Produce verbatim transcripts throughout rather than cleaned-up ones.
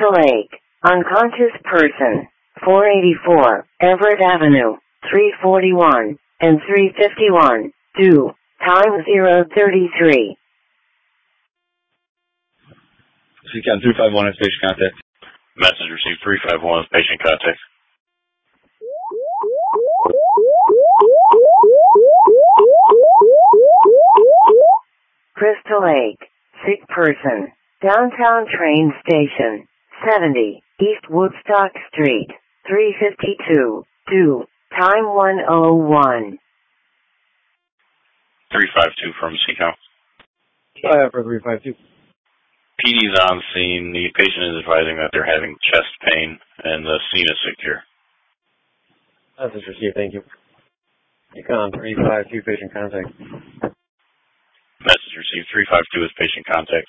Crystal Lake, unconscious person, four eighty-four, Everett Avenue, three forty-one, and three fifty-one, due, time zero thirty-three. C CAM three five one has patient contact. Message received three five one with patient contact. Crystal Lake, sick person, downtown train station, seventy, East Woodstock Street, three fifty-two, due, time one oh one. three five two from C CAM. I have for three five two. P D's on scene. The patient is advising that they're having chest pain and the scene is secure. Message received, thank you. Econ three five two, patient contact. Message received three five two is patient contact.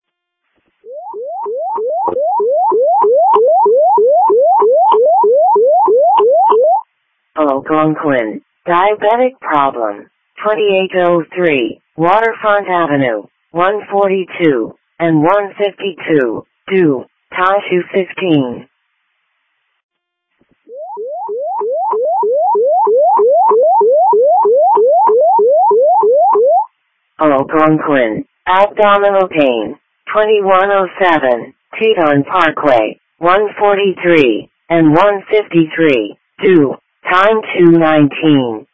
Algonquin, diabetic problem, twenty-eight oh three, Waterfront Avenue, one forty-two, and one fifty-two, due, Tashu fifteen. Algonquin, abdominal pain, twenty-one oh seven, Teton Parkway, one forty-three, and one fifty-three, due, time two nineteen.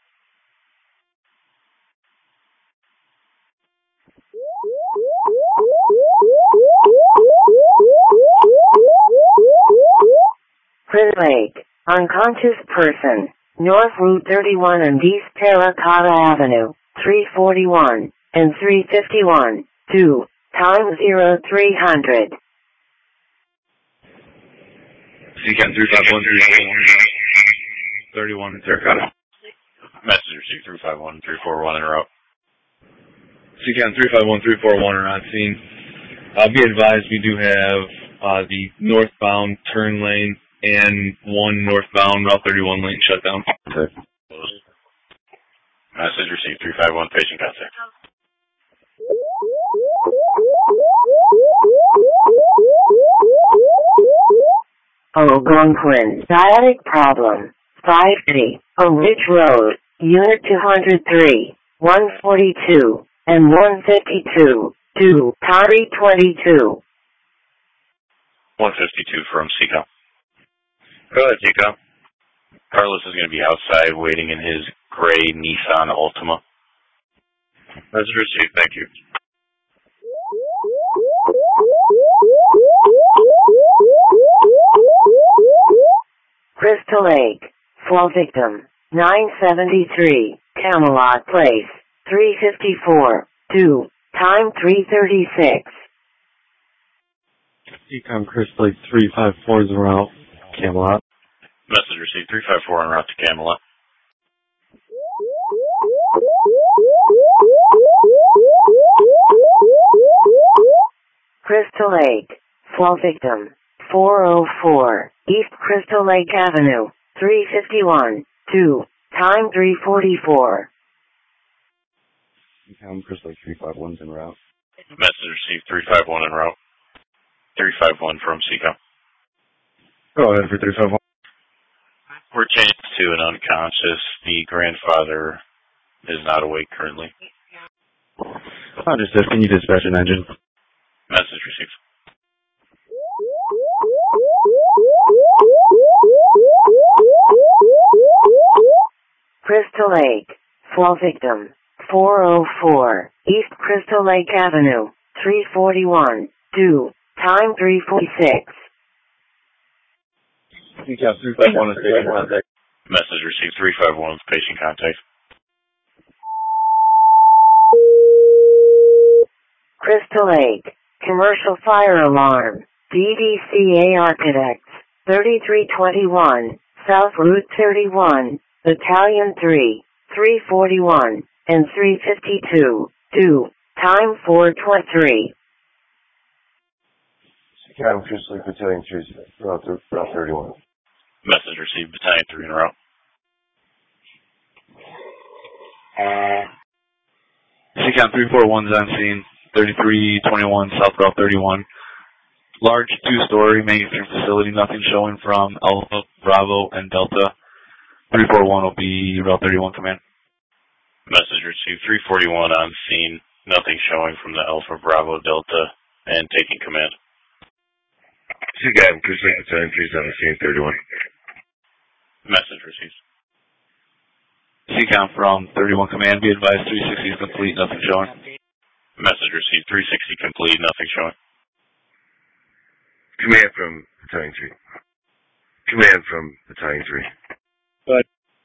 Crystal Lake, unconscious person, North Route thirty-one and East Terracotta Avenue, three forty-one, and three fifty-one, due, time zero three hundred. C CAM three five one three four one, thirty-one in Terracotta. Message received three five one three four one en route. C CAM three five one three four one are on scene. Uh, be advised, we do have uh, the northbound turn lane and one northbound Route thirty-one lane shut down. Message received three five one, patient contact. Algonquin, sciatic problem, five eighty, on Ridge Road, Unit two hundred three, one forty-two, and one fifty-two, due, Tari twenty-two. one fifty-two from C CAM. Go ahead, C CAM. Carlos is going to be outside waiting in his gray Nissan Altima. Message received, thank you. Crystal Lake, fall victim, nine seventy-three, Camelot Place, three fifty-four, due, time three thirty-six. C CAM Crystal Lake three five four is en route, Camelot. Message received three five four en route to Camelot. Crystal Lake, fall victim, four oh four, East Crystal Lake Avenue, three fifty-one, due, time three forty-four. C CAM Crystal Lake three five one is en route. Message received three five one en route. three five one from C CAM. Go ahead for three five one. We're changed to an unconscious. The grandfather is not awake currently. Understood. Can you dispatch an engine? Message received. Crystal Lake, fall victim, four oh four, East Crystal Lake Avenue, three forty-one, due, time three forty-six. C CAM three five one is patient contact. Message received three five one with patient contact. Crystal Lake, commercial fire alarm, B D C A Architects, thirty-three twenty-one, South Route thirty-one, Battalion three, three forty-one, and three fifty-two, due, time four twenty-three. C CAM Crystal Lake Battalion three, Route thirty-one. Message received, Battalion three en route. C CAM three four one is on scene, thirty-three twenty-one South Route thirty-one. large two-story manufacturing facility, nothing showing from Alpha, Bravo, and Delta. three four one will be Route thirty-one command. Message received. three forty-one on scene, nothing showing from the Alpha, Bravo, Delta, and taking command. Two guys, Cruising Battalion three seven scene thirty-one. Message received. C COM from thirty-one command, be advised three sixty is complete, nothing showing. Message received. three sixty complete, nothing showing. Command from Battalion three. Command from Battalion three. But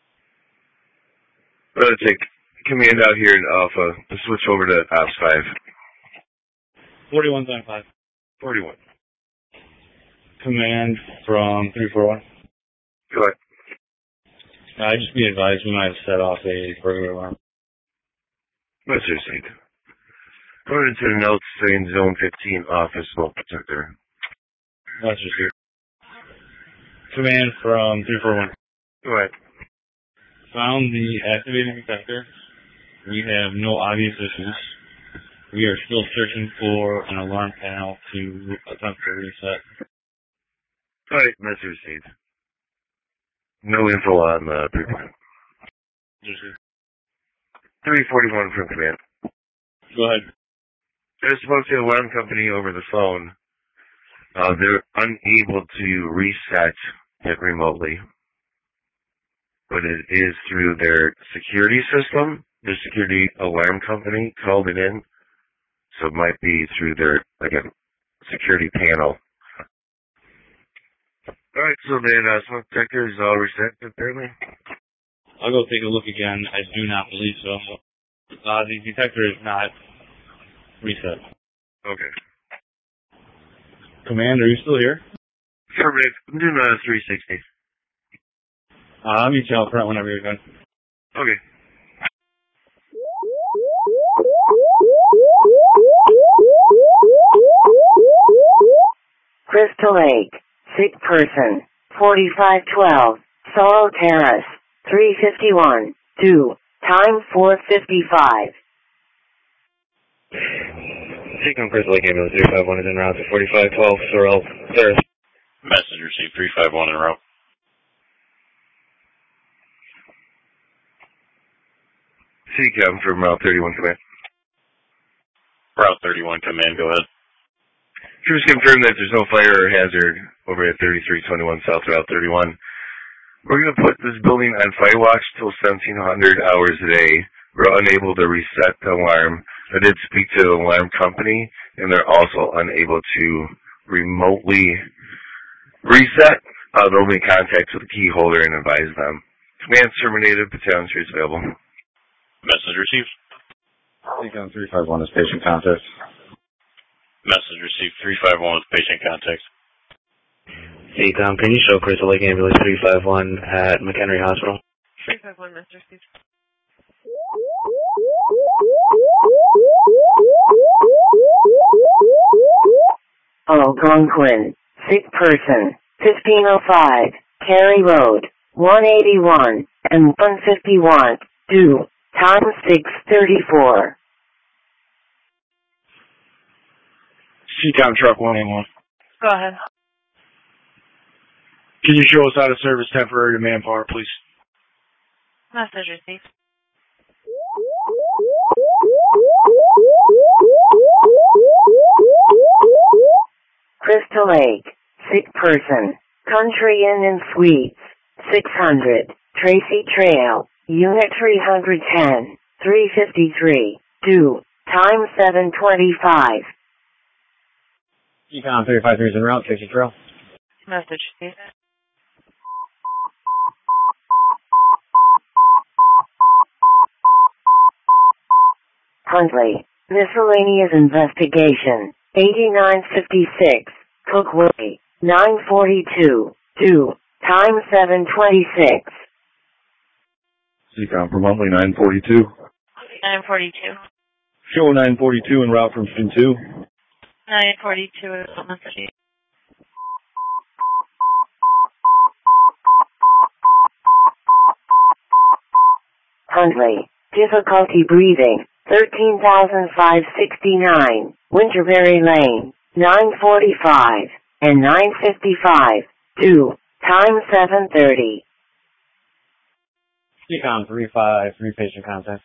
I'm gonna take command out here in Alpha to switch over to Ops five. forty-one seventy-five. forty-one. Command from three four one. Go ahead. Uh, just be advised, we might have set off a burglar alarm. What's your seat? According to the notes saying Zone fifteen office smoke detector. That's just here. Command from three four one. Go ahead. Found the activating detector. We have no obvious issues. We are still searching for an alarm panel to attempt to reset. Alright, message received. No info on the three forty-one. three forty-one from command. Go ahead. I spoke to the alarm company over the phone. Uh, they're unable to reset it remotely. But it is through their security system. Their security alarm company called it in. So it might be through their, again, security panel. Alright, so then uh, smoke detector is all reset, apparently? I'll go take a look again. I do not believe so. Uh, the detector is not reset. Okay. Command, are you still here? Affirmative. I'm doing uh, three sixty. Uh, I'll meet you out front whenever you're done. Okay. Crystal Lake, sick person, forty-five twelve, Sorrow Terrace, three fifty-one, due, time four fifty-five. Seacom Crystal Lake Ambulance three five one is en route to forty-five twelve, Sorrel Terrace. Message received. three five one en route. Seacom from Route thirty-one command. Route thirty-one command, go ahead. Crews confirm that there's no fire or hazard over at thirty-three twenty-one South Route thirty-one. We're going to put this building on fire watch till seventeen hundred hours a day. We're unable to reset the alarm. I did speak to the alarm company, and they're also unable to remotely reset. Uh, they'll be in contact with the key holder and advise them. Command terminated. Battalion three is available. Message received. Seacom three five one is patient contact. Message received. three five one with patient contact. Seacom, can you show Crystal Lake Ambulance three five one at McHenry Hospital? three five one, message received. Algonquin, sick person, fifteen oh five, Cary Road, one eighty-one, and one fifty-one, due, time six thirty-four. Seacom truck one eight one. Go ahead. Can you show us out of service temporary to manpower, please? Message received. Crystal Lake, sick person, Country Inn and Suites, six hundred, Tracy Trail, Unit three ten, three fifty-three, due, time seven twenty-five. Seacom three five three is en route, Tracy Trail. Message received. Huntley, miscellaneous investigation, eighty-nine fifty-six, Cook Way, nine forty-two, due, time seven twenty-six. Seacom from Huntley nine forty-two. nine forty-two. Show nine forty-two en route from Fin two. nine forty-two is message. Huntley, difficulty breathing, thirteen thousand five hundred sixty-nine, Winterberry Lane, nine forty-five, and nine fifty-five, due, time seven thirty. C COM three five three, patient contact.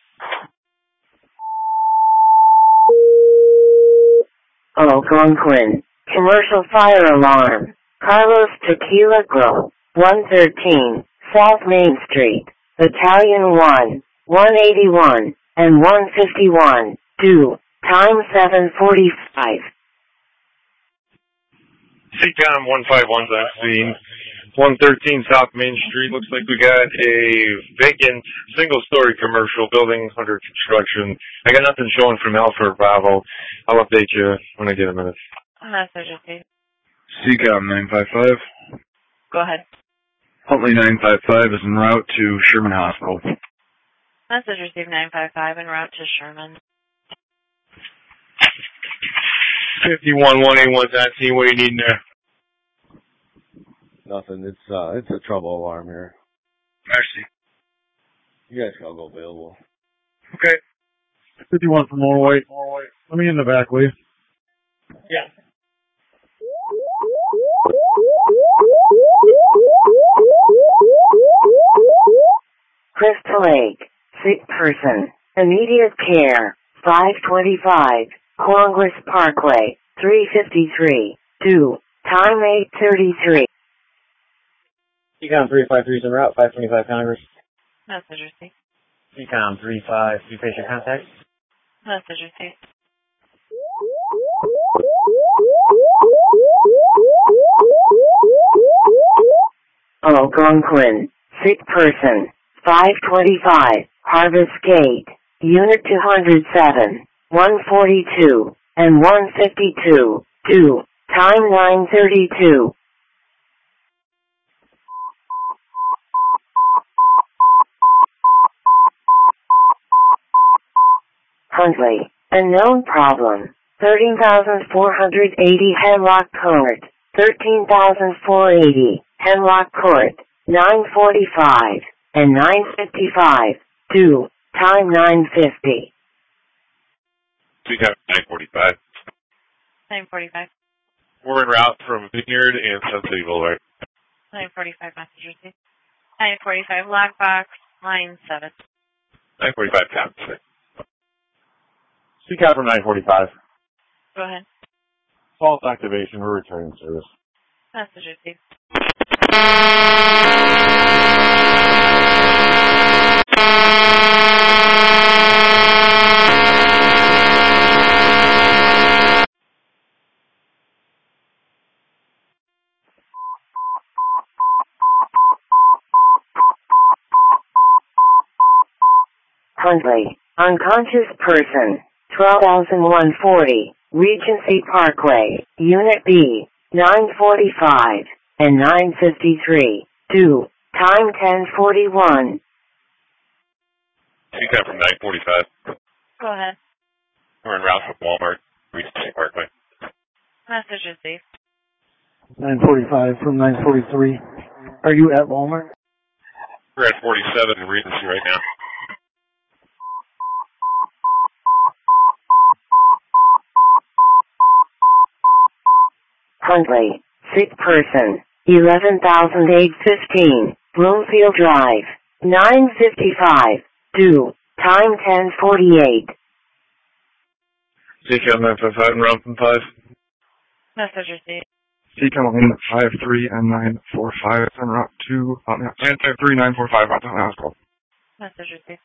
Algonquin, commercial fire alarm, Carlos Tequila Grill, one thirteen, South Main Street, Battalion one, one eighty-one, and one fifty-one, due, time seven forty-five. C COM one five one's on scene. one thirteen South Main Street. Looks like we got a vacant single-story commercial building under construction. I got nothing showing from Alpha or Bravo. I'll update you when I get a minute. Message received. C COM nine five five. Go ahead. Huntley nine five five is en route to Sherman Hospital. Message received nine five five en route to Sherman. fifty-one one eighty-one's on scene. What do you need in there? Nothing. It's uh, it's a trouble alarm here. Mercy. You guys can all go available. Okay. fifty-one from Norway. Let me in the back, will you? Yeah. Crystal Lake, sick person, immediate care, five twenty-five, Congress Parkway, three fifty-three, due, time eight thirty-three. C COM three five three is en route, five twenty-five Congress. Message received. C COM three five three, patient contact. Message received. Algonquin, sick person, five twenty-five, Harvest Gate, Unit two hundred seven, one forty-two, and one fifty-two, due, time nine thirty-two. Huntley, a known problem, thirteen thousand four hundred eighty Hemlock Court, thirteen thousand four hundred eighty Hemlock Court, nine forty-five, and nine fifty-five, due, time nine fifty. C COM nine forty-five. nine forty-five. We're en route from Vineyard and Sun City Boulevard. nine forty-five message received. nine forty-five lockbox, line seven. nine forty-five count. C COM from nine forty-five. Go ahead. False activation. We're returning service. Message received. Huntley, unconscious person, twelve thousand one hundred forty, Regency Parkway, Unit B, nine forty-five, and nine fifty-three, due, time ten forty-one. C COM from nine forty-five. Go ahead. We're en route from Walmart, Regency Parkway. Message received. nine forty-five from nine forty-three. Are you at Walmart? We're at forty-seven in Regency right now. Huntley, sick person, eleven thousand eight hundred fifteen, Bloomfield Drive, nine fifty-five, due, time ten forty-eight. C COM nine five five and round from five. Message received. C COM five three and nine four five en route to um, yeah, nine five three nine four five route to hospital. Message received.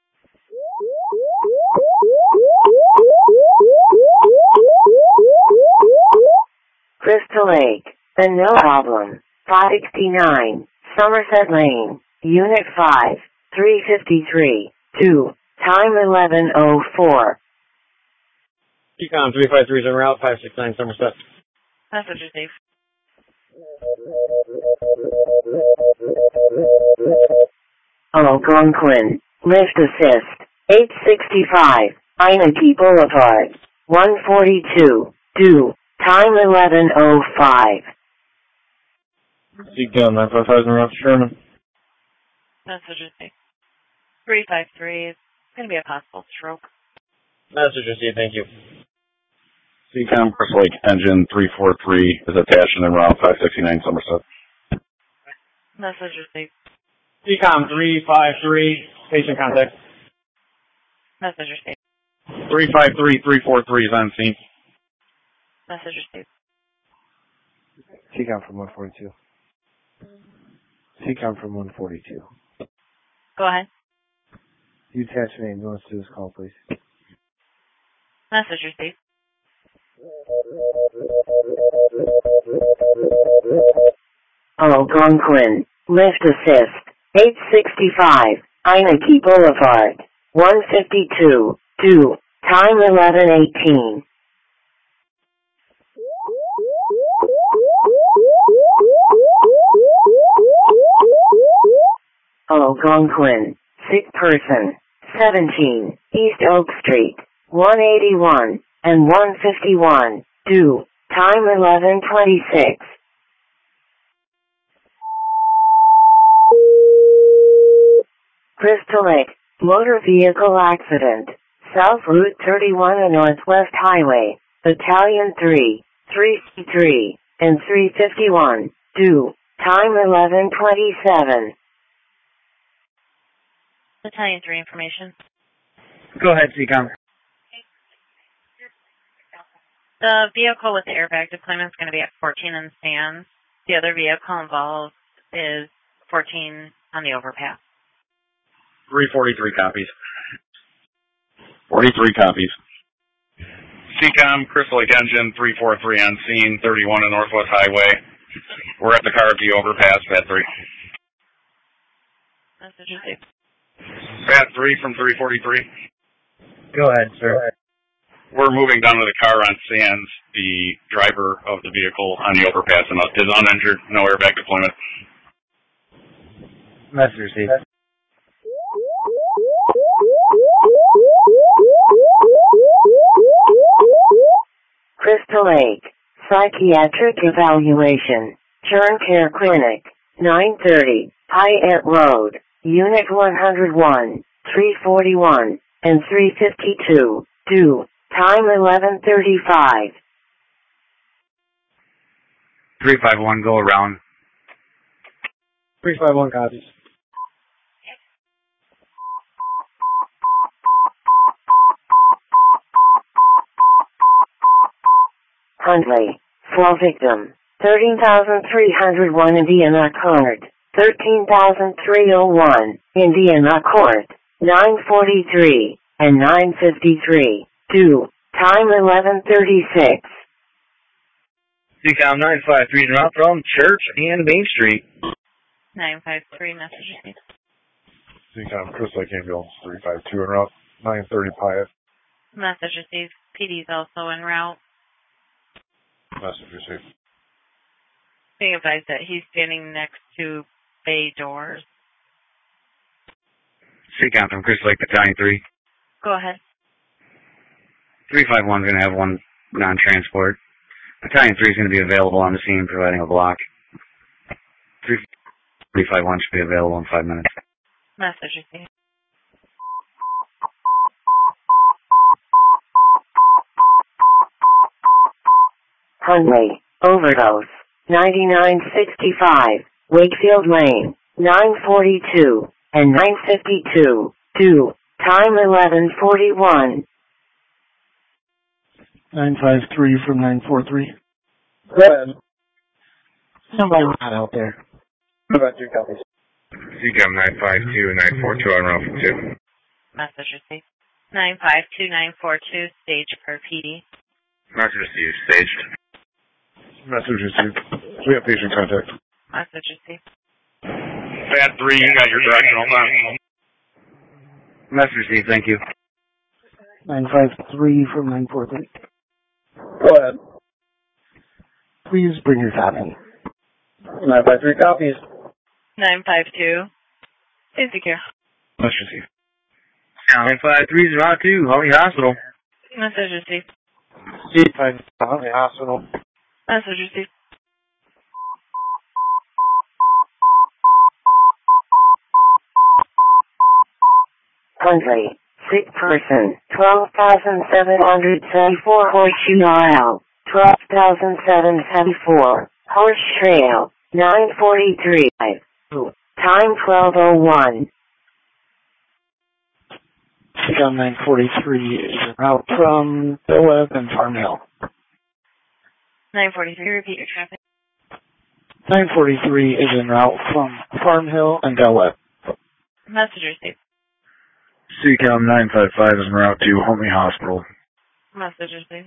Crystal Lake, the no problem, five sixty-nine, Somerset Lane, Unit five, three fifty-three, due, time eleven oh four. C COM three five three is en route, five six nine Somerset. Message received. Algonquin, lift assist, eight sixty-five, Inaki Boulevard, one forty-two, due, time eleven oh five. C COM nine five five en route to Sherman. Message received. three five three is going to be a possible stroke. Message received, thank you. Seacom Crystal Lake engine three four three is attached and en route five sixty-nine Somerset. Message received. Seacom three five three, station contact. Message received. three five three, three four three is on scene. Message received. Seacom from one forty-two. Seacom from one forty-two. Go ahead. You attach an ambulance to this call, please. Message received. Algonquin, lift assist, eight sixty-five, Inaki Boulevard, one fifty-two, due, time eleven eighteen. Algonquin, sick person, seventeen, East Oak Street, one eighty-one, and one fifty-one, due, time eleven twenty-six. Crystal Lake, motor vehicle accident, South Route thirty-one and Northwest Highway, Battalion three, three C three, and three fifty-one, due, time eleven twenty-seven. Battalion three information. Go ahead, Seacom. The vehicle with the airbag deployment is going to be at fourteen in Sands. The other vehicle involved is fourteen on the overpass. three forty-three copies. forty-three copies. Seacom, Crystal Lake engine, three four three on scene, thirty-one on Northwest Highway. We're at the car at the overpass, Pat three. Message received. Pat three from three forty-three. Go ahead, sir. We're moving down to the car on Sands. The driver of the vehicle on the overpass is uninjured, no airbag deployment. Message received. Crystal Lake, psychiatric evaluation, Churn Care Clinic, nine thirty, Hyatt Road, Unit one oh one, three forty-one, and three fifty-two, due, time eleven thirty-five. three five one, go around. three five one copies. Huntley, fall victim, thirteen thousand three hundred one Indiana Court, thirteen thousand three oh one, Indiana Court, nine forty-three, and nine fifty-three, due, time eleven thirty-six. Seacom nine five three, route from Church and Main Street. nine five three, message received. Seacom, Crystal Lake ambulance, three five two en route, nine thirty Hyatt. Message received. P D is also en route. Message received. Being advised that he's standing next to bay doors. Seacom from Crystal Lake Battalion three. Go ahead. three five one is going to have one non-transport. Battalion three is going to be available on the scene providing a block. three five one should be available in five minutes. Message received. Huntley, overdose, ninety-nine sixty-five, Wakefield Lane, nine forty-two, and nine fifty-two, due, time eleven forty-one. nine five three from nine four three. Go ahead. Somebody not out there. How about three copies? Seacom nine five two, nine four two on route for two. Message received. nine five two, nine four two, stage per P D. Message received, staged. Message received. We have patient contact. Message received. Pat three, you got your directional time. Message received, thank you. nine five three from nine four three. Go ahead. Please bring your copy. nine five three copies. nine five two. Easy care. Message received. nine five three is route two, Holly Hospital. Message received. eight five Holly Hospital. Message received. Huntley, Sick person, twelve thousand seven hundred seventy-four Horseshoe Mile, twelve thousand seven hundred seventy-four, Horse Trail, nine forty-three, time twelve oh one. Seacom nine forty-three is en route from Del Webb and Farm Hill. nine forty-three, repeat your traffic. nine forty-three is en route from Farm Hill and Del Webb. Message received. Seacom nine five five is en route to Homey Hospital. Message received.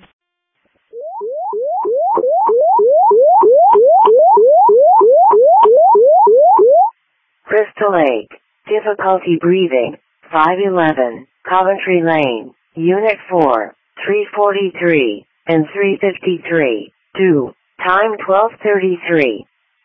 Crystal Lake, difficulty breathing, five eleven, Coventry Lane, Unit four, three forty-three, and three fifty-three, two, time twelve thirty-three.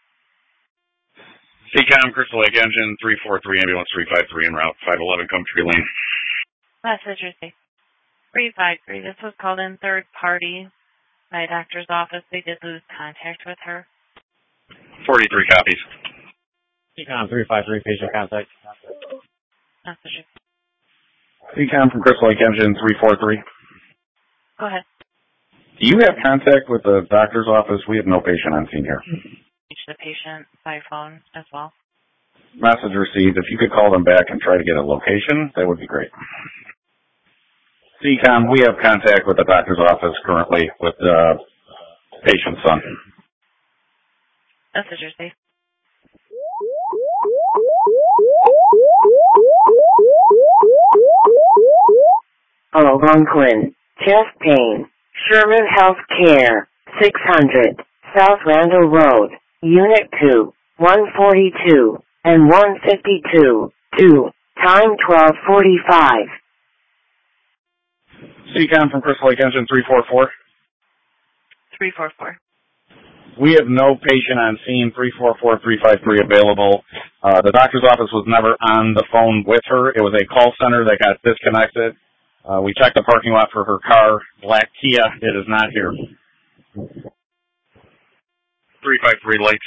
Seacom, Crystal Lake Engine, three four three, ambulance three five three, en route, five eleven, Coventry Lane. Message received. three five three, this was called in third party. My doctor's office, they did lose contact with her. forty-three copies. Seacom three five three, patient contact. Message received. Seacom from Crystal Lake Engine, three four three. Go ahead. Do you have contact with the doctor's office? We have no patient on scene here. Reach the patient by phone as well. Message received. If you could call them back and try to get a location, that would be great. Seacom, we have contact with the doctor's office currently with the patient's son. Message received. Algonquin, chest pain, Sherman Health Care, six hundred, South Randall Road, Unit two, one forty-two, and one fifty-two, two, time twelve forty-five. Seacom from Crystal Lake Engine, three four four. three four four. We have no patient on scene, three four four, three five three available. Uh, the doctor's office was never on the phone with her. It was a call center that got disconnected. Uh, we checked the parking lot for her car, black Kia. It is not here. three five three, lights.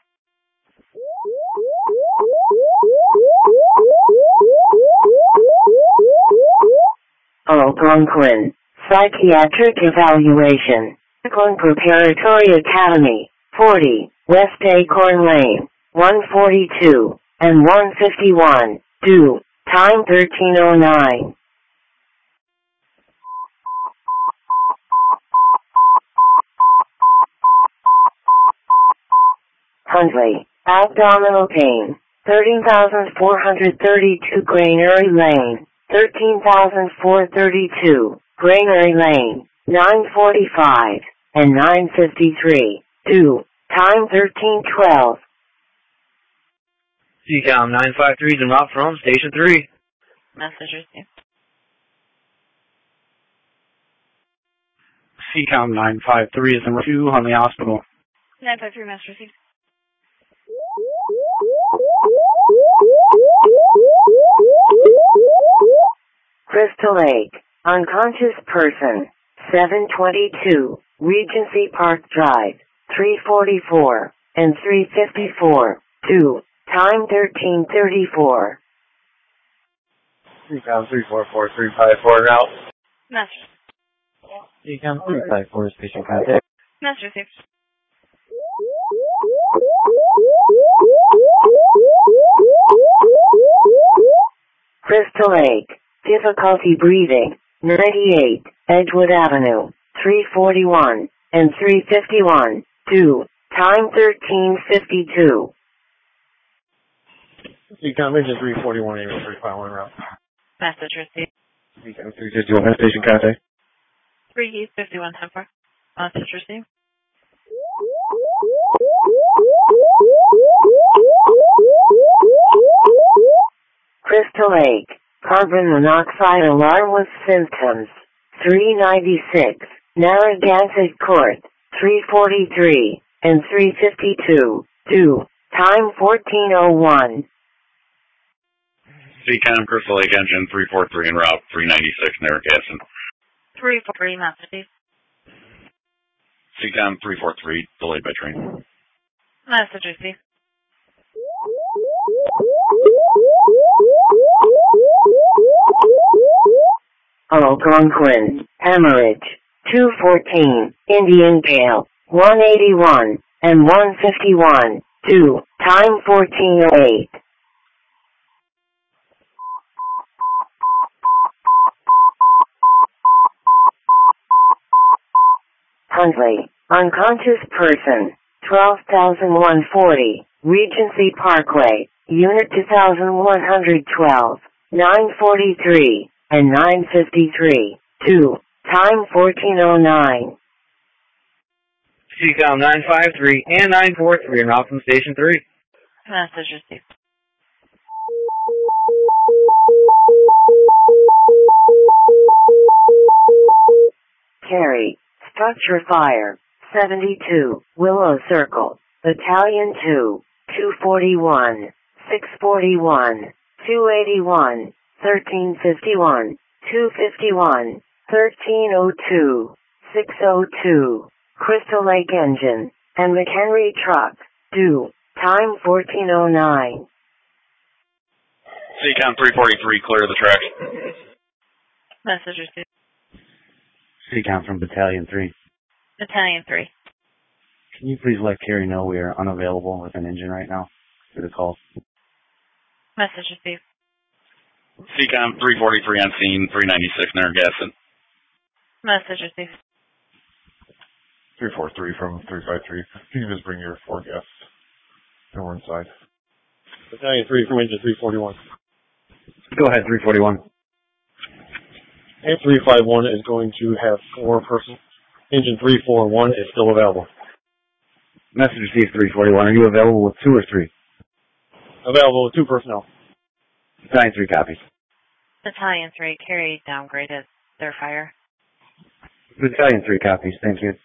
Algonquin, psychiatric evaluation. Algonquin Preparatory Academy, forty, West Acorn Lane, one forty-two, and one fifty-one, two, time thirteen oh nine. Huntley, abdominal pain, thirteen thousand four hundred thirty-two Granary Lane, thirteen thousand four hundred thirty-two, Granary Lane, nine forty-five, and nine fifty-three, two, time thirteen twelve. Seacom nine five three is en route from Station three. Message received. Seacom nine five three is en route to Homey Hospital. nine five three, message received. Crystal Lake, unconscious person, seven twenty-two, Regency Park Drive, three forty-four, and three fifty-four, two, time thirteen thirty-four. Seacom three four four, three five four, route. Message. Seacom three five four is patient contact. Message received. Crystal Lake, difficulty breathing, ninety-eight, Edgewood Avenue, three forty-one, and three fifty-one, two, time thirteen fifty-two. Seacom engine three forty-one, area three five one, route. Message received. Seacom three fifty-one, has patient contact. three fifty-one, ten four. Message received. Crystal Lake, carbon monoxide alarm with symptoms, three ninety-six, Narragansett Court, three forty-three, and three fifty-two, two, time fourteen oh one. Seacom, Crystal Lake Engine, three four three, en route, three ninety-six, Narragansett. three four three, message. Seacom, three four three, delayed by train. Message received. Algonquin, Hemorrhage, two fourteen, Indian Gale, one eighty-one, and one fifty-one, two, time fourteen oh eight. Huntley, unconscious person, twelve thousand one hundred forty, Regency Parkway, Unit two thousand one hundred twelve, nine forty-three, and nine fifty-three, two, time fourteen oh nine. C COM nine five three and nine four three en route from Station three. Message received. Carry, structure fire, seventy-two, Willow Circle, Battalion two, two forty-one, six forty-one, two eighty-one, thirteen fifty-one, two fifty-one, thirteen oh two, six oh two, Crystal Lake Engine, and McHenry Truck, due, time fourteen oh nine. C COM three forty-three, clear the track. Message received. C COM from Battalion three. Battalion three. Can you please let Carrie know we are unavailable with an engine right now for the call? Message received. C COM three forty-three on scene, three ninety-six Narragansett. Message received. three four three from three five three. Can you just bring your four guests? And we're inside. Battalion three from engine three forty-one. Go ahead, three forty-one. And three five one is going to have four persons. Engine three forty-one is still available. Message received, three forty-one. Are you available with two or three? Available with two personnel. Battalion three copies. Battalion three, Carrie downgraded their fire. Battalion three copies. Thank you.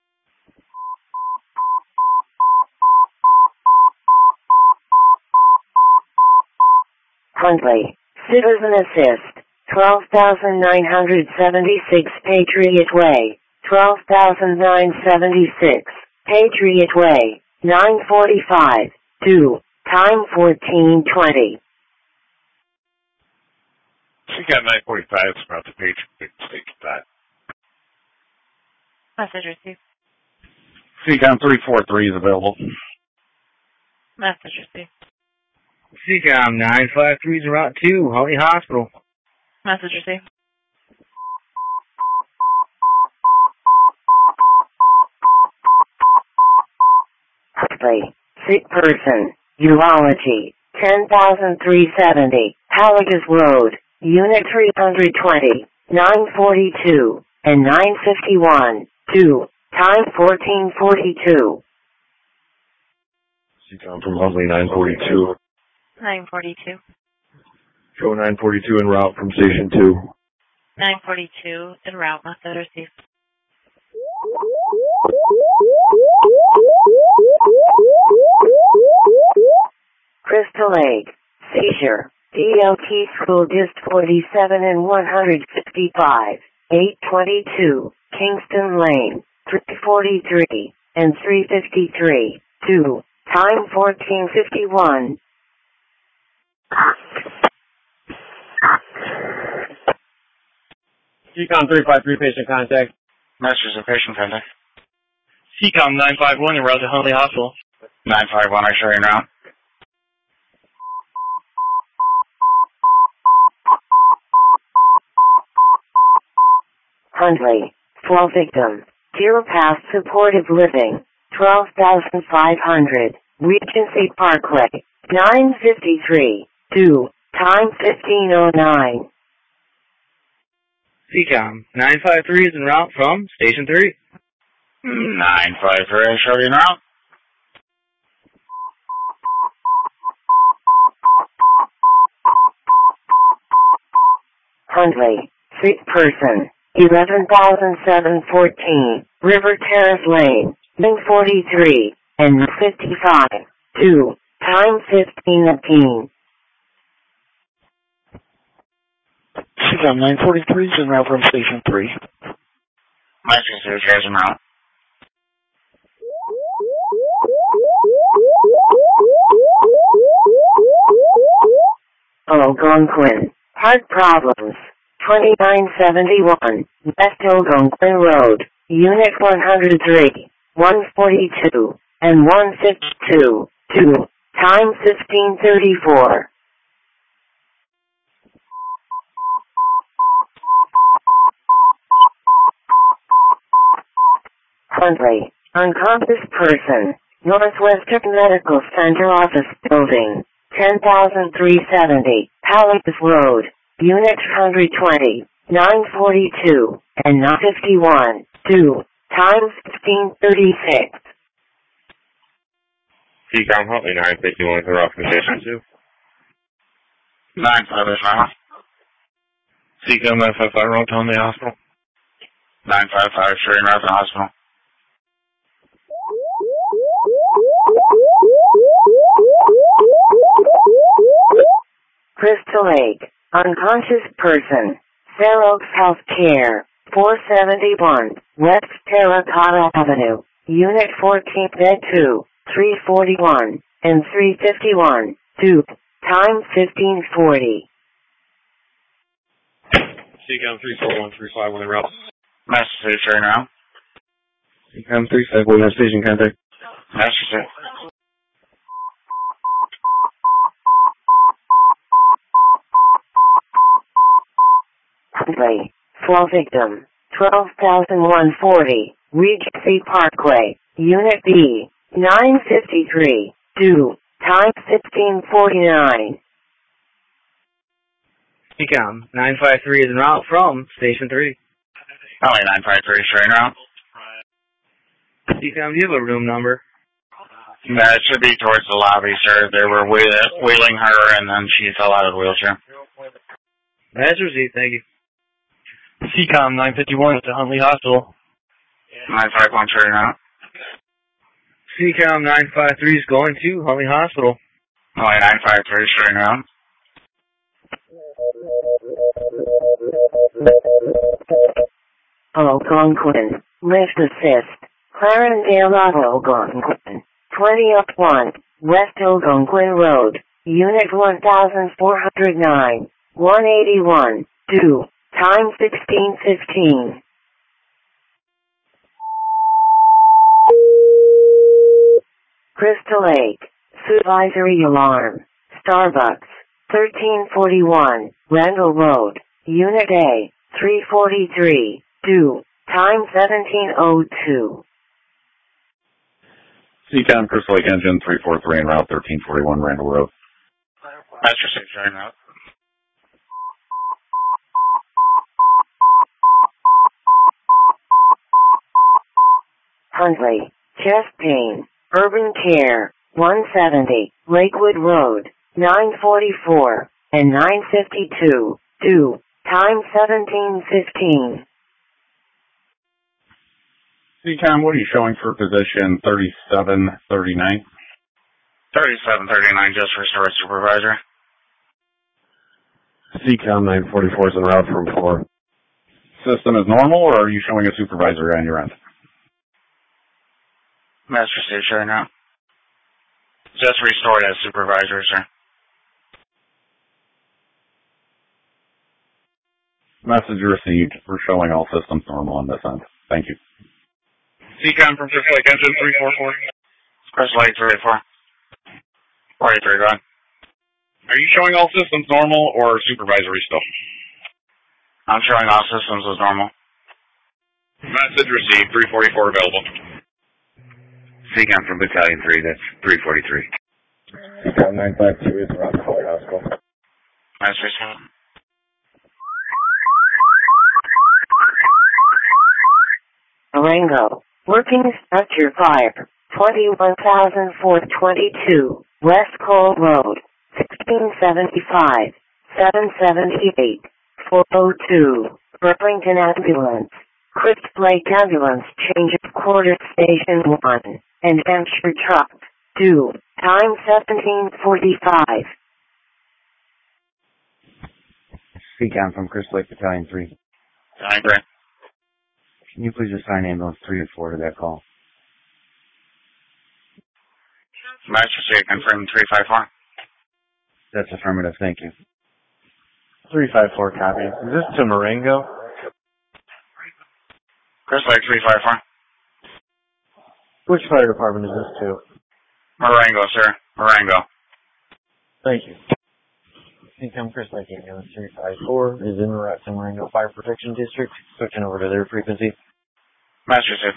Huntley, Citizen Assist, twelve thousand nine hundred seventy-six Patriot Way, twelve thousand nine hundred seventy-six, Patriot Way, nine forty-five, two, time fourteen twenty. She got nine forty-five about the Patriot Station dot. Message received. C COM three forty-three is available. Message received. C COM nine five three is en route to Huntley Hospital. Message received. Huntley, sick person, urology, ten thousand three hundred seventy, Halligus Road, Unit three twenty, nine forty-two, and nine fifty-one, two, time fourteen forty-two. C COM from Huntley nine forty-two. nine forty-two. Show nine forty-two en route from Station two. nine forty-two en route. Message received. Crystal Lake, seizure, D L T School Dist forty-seven and one fifty-five, eight twenty-two, Kingston Lane, three forty-three, and three fifty-three, two, time fourteen fifty-one. C COM three five three, patient contact. Masters of patient contact. C COM nine five one en route to Huntley Hospital. nine five one, I show you now. Huntley, fall victim, Deer Path Supportive Living, twelve thousand five hundred, Regency Parkway, nine fifty-three, two, time fifteen oh nine. C COM nine five three is en route from Station three. nine five three, I show you now. Huntley, sick person, eleven thousand seven hundred fourteen, River Terrace Lane, nine forty-three, and fifty-five, two, time fifteen eighteen. C COM nine forty-three is en route from Station three. Masters of guys en route. Algonquin, heart problems, twenty-nine seventy-one, West Algonquin Road, Unit one hundred three, one forty-two, and one fifty-two, two, time fifteen thirty-four. Huntley, unconscious person, Northwestern Medical Center Office Building, ten thousand three seventy, Palace Road, Unit one hundred twenty, nine forty-two, and nine fifty-one, two, time fifteen thirty-six. C COM Huntley nine fifty-one for route condition two. nine five five. C COM nine five five route to Huntley Hospital. nine five five, straight route to the hospital. Crystal Lake, unconscious person, Fair Oaks Health Care, four seventy-one, West Terracotta Avenue, Unit fourteen, Bed two, three forty-one, and three fifty-one, two, time fifteen forty. C COM three four one three five one route. Master Station now. C COM three five one station contact. Master Station. Huntley, fall victim, twelve thousand one hundred forty, Regency Parkway, Unit B, nine fifty-three, two, time fifteen forty-nine. C COM nine five three is en route from Station three. Only nine five three, straight route. C COM, do you have a room number? That should be towards the lobby, sir. They were wheel- wheeling her, and then she fell out of the wheelchair. That's received, thank you. C COM nine fifty-one to Huntley Hospital. nine five one, straight route. C COM nine five three is going to Huntley Hospital. Only nine five three, straight route. Algonquin, lift assist, Clarendale Algonquin, twenty up one, West Algonquin Road, Unit one thousand four hundred nine, one eighty-one, two, time sixteen fifteen. Crystal Lake, supervisory alarm, Starbucks, thirteen forty-one, Randall Road, Unit A, three forty-three, two, time seventeen oh two. C COM Crystal Lake Engine three four three en route thirteen forty-one Randall Road. Master Station, straight route. Huntley, chest pain, urban care, one seventy, Lakewood Road, nine forty-four, and nine fifty-two, two, time seventeen fifteen. C COM, what are you showing for position thirty-seven thirty-nine? thirty-seven thirty-nine, just restore supervisor. C COM nine forty-four is en route from four. System is normal, or are you showing a supervisor on your end? Master Station now. Just restored as supervisor, sir. Message received. We're showing all systems normal on this end. Thank you. C COM from Crystal Lake Engine three four four. Crystal Lake three four. forty-three, go ahead. Are you showing all systems normal or supervisory still? I'm showing all systems as normal. Message received, three forty-four available. C COM from Battalion three, that's three forty-three. C COM nine five two is around the Hospital. Master Station. Marengo, working structure fire, twenty-one thousand four hundred twenty-two, West Cole Road, sixteen seventy-five, seven seventy-eight, four oh two, Burlington Ambulance, Crystal Lake Ambulance change of quarter station one, and Hampshire Truck, two, time seventeen forty-five. C COM from Crystal Lake Battalion three. Hi, Brent. Can you please assign ambulance three and four to that call? Master Station confirmed three five four. That's affirmative, thank you. three five four copy. Is this to Marengo? Crystal Lake three five four. Which fire department is this to? Marengo, sir. Marengo. Thank you. Income Crystal Lake Ambulance three five four is in route to Marengo Fire Protection District. Switching over to their frequency. Master, sir.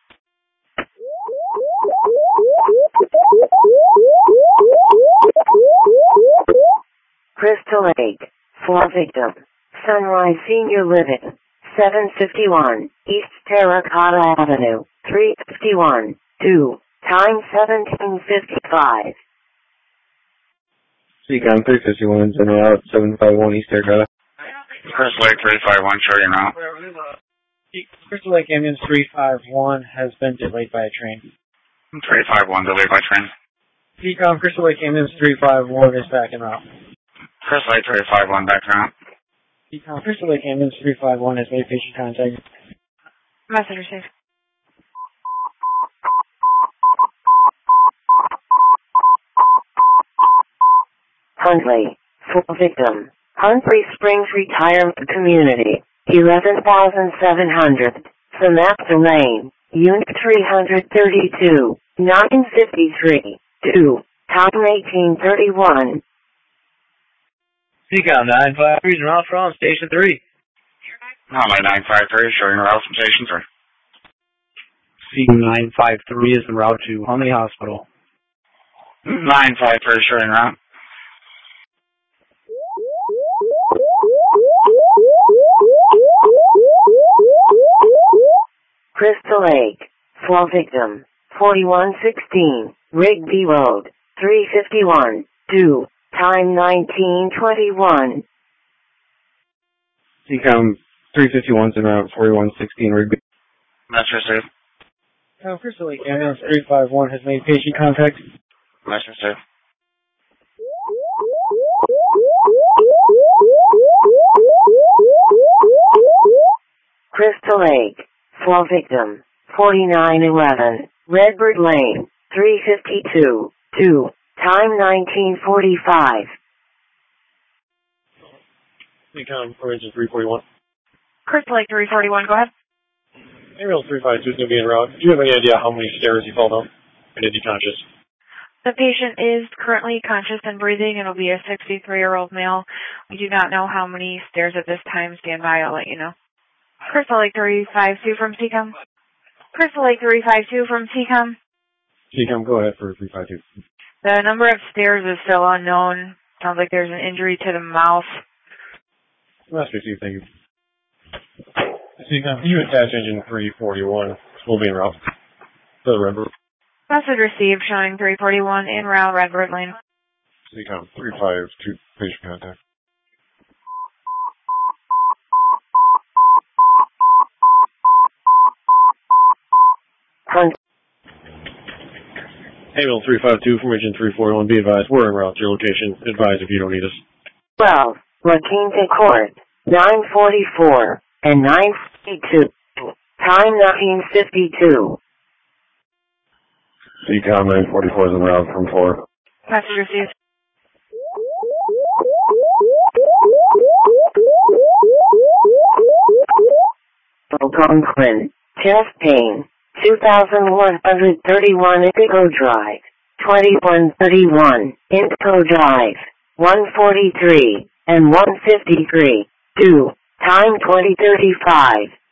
Crystal Lake, four victim. Sunrise Senior Living, seven fifty-one, East Terracotta Avenue, three fifty-one, two, time seventeen fifty-five. Seacom three fifty-one is in route seven five one East Terracotta. Crystal Lake three five one, show you now. Crystal Lake Ambulance three five one has been delayed by a train. three five one, delayed by train. Seacom Crystal Lake Ambulance three five one is back en route. Crystal Lake three five one, back route. Seacom Crystal Lake Ambulance three five one has made patient contact. Message received. Huntley, four victim. Huntley Springs Retirement Community, eleven thousand seven hundred, Synapse Lane, Unit three thirty-two, nine fifty-three, two, time eighteen thirty-one. Seacom nine five three is en route from Station three. Huntley nine five three, showing route from Station three. Seacom nine five three is en route to Huntley Hospital. nine five three, showing route. Crystal Lake, four victim. forty-one sixteen, Rigby Road, three fifty-one, two, time nineteen twenty-one. Seacom three fifty-one is en route forty-one sixteen Rigby. Master, sir. Seacom Crystal Lake Ambulance three five one has made patient contact. Master, sir. Crystal Lake, four victim. forty-nine eleven, Redbird Lane, three fifty-two, two, time nineteen forty-five. Seacom Engine three forty-one. Crystal Lake three forty-one, go ahead. Ambulance three five two is going to be en route. Do you have any idea how many stairs he fell down? And is he conscious? The patient is currently conscious and breathing and will be a sixty-three-year-old male. We do not know how many stairs at this time. Stand by, I'll let you know. Crystal Lake three five two from Seacom. Crystal Lake three five two from Seacom. Seacom, go ahead for three five two. The number of stairs is still unknown. Sounds like there's an injury to the mouth. Master, see, thank you. Seacom, can you attach engine three forty-one? We'll be en route. To the Redbird. Message received showing three forty-one en route Redbird Lane. Seacom three five two, patient contact. Hunt. Ambulance three five two from engine three forty-one, be advised, we're en route to your location. Advise if you don't need us. twelve, La Quinta Court, nine forty-four, and nine fifty-two, time nineteen fifty-two. Seacom nine forty-four is en route from four. Message received. Algonquin, chest pain, two thousand one hundred thirty-one Indigo Drive, twenty-one thirty-one, Indigo Drive, one forty-three, and one fifty-three, two, time twenty thirty-five.